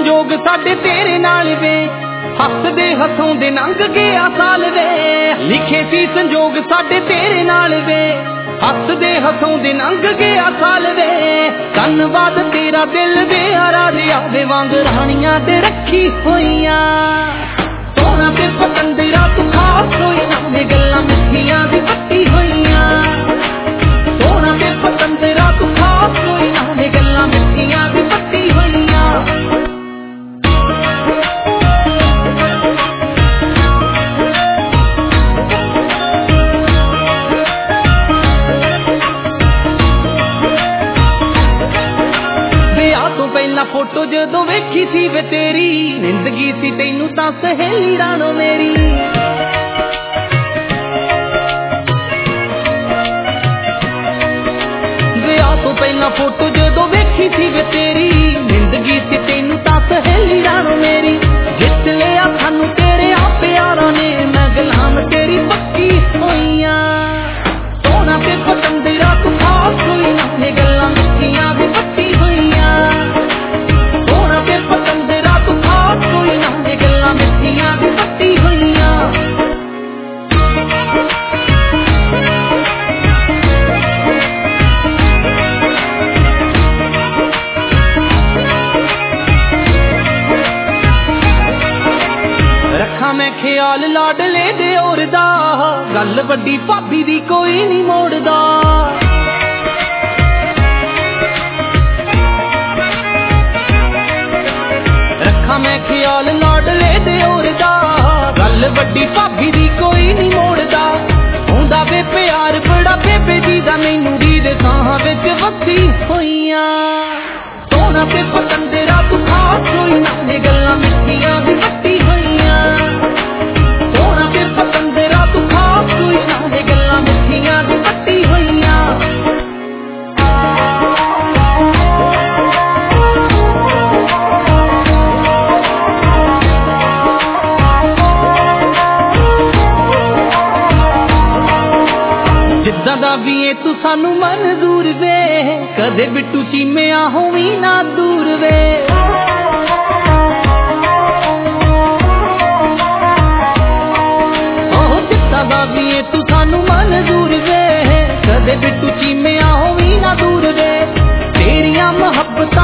संजोग साडे तेरे नाल वे हसदे हसाउंदे लंघ गया साल वे लिखे सी संजोग साडे तेरे नाल वे हसदे हसाउंदे लंघ गया साल वे धन्नवाद तेरा दिल वे राजिया दे वांग राणियां ते रखी होइयां सोना ते पतंदरा तू खास होई ना वे गल्लां मिठियां दी पट्टी होइयां सोना ते पतंदरा तू खास होई ना वे गल्लां मिठियां दी पट्टी होइयां फोटो जदों वेखी सी वे तेरी जिंदगी सी तैनू तां सहेली राणो मेरी विआह तो पहला फोटो जदों वेखी सी वे तेरी जिंदगी सी तैनू तां सहेली राणो मेरी जित लिया सानू तेरे आ प्यारा ने मैं गुलाम तेरी पक्की होइयां सोना ते पतंदरा तू खास होई ना ने गल्लां मिठियां दी पट्टी होइयां मैं ख्याल लाडले दे और दा गल वड्डी भाभी दी कोई नहीं मोड़दा रखा मैं ख्याल लाडले दे और दा गल वड्डी भाभी दी कोई नहीं मोड़दा हुंदा वे प्यार बड़ा बेबे जी दा मैनू दी दे साहां विच वसी होइयां सोना ते पतंदरा तू खास होई ना ने गल्लां मिठियां दी पट्टी होइयां सोना ते पतंदरा तू खास होई ना ने गल्लां मिठियां दी पट्टी होइयां जिद्दां दा वी ए तू सानू मंजूर वे कदे बिट्टू चीमिया होवी ना दूर वे जिद्दां दा वी ए तू सानू मंजूर वे कदे बिट्टू चीमिया होवी ना दूर वे तेरियां मोहब्बत